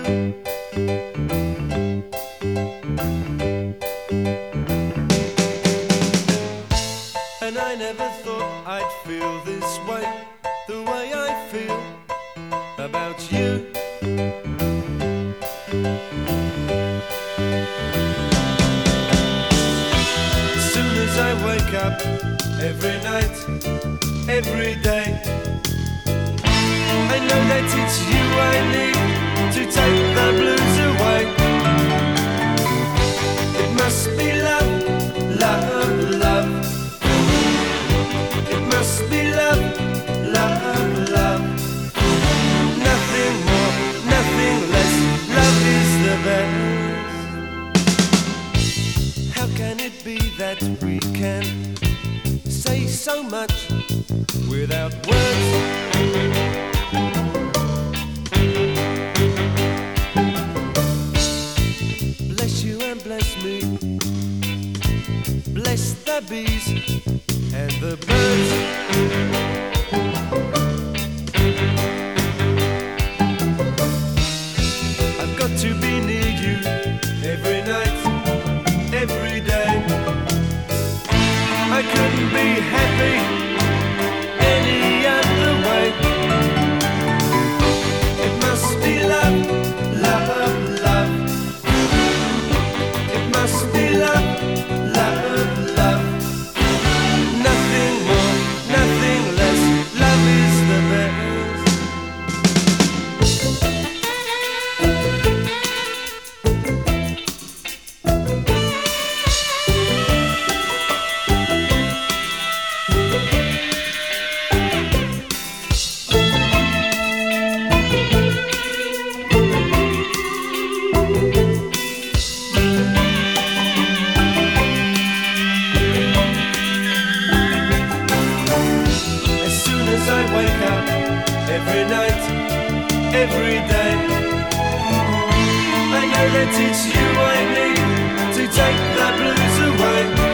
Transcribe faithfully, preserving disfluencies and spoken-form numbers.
And I never thought I'd feel this way, the way I feel about you. As soon as I wake up, every night, every day, I know that it's you I need to take the blues away. It must be love, love, love. It must be love, love, love. Nothing more, nothing less. Love is the best. How can it be that we can say so much without words? Bless you and bless me. Bless the bees and the birds. I've got to be near you every night, every day. I couldn't be happy any other way. It must be love, love, love. It must be love, love, love. Nothing more, nothing less. Love is the best. I wake up every night, every day. I know that it's you I need to take the blues away.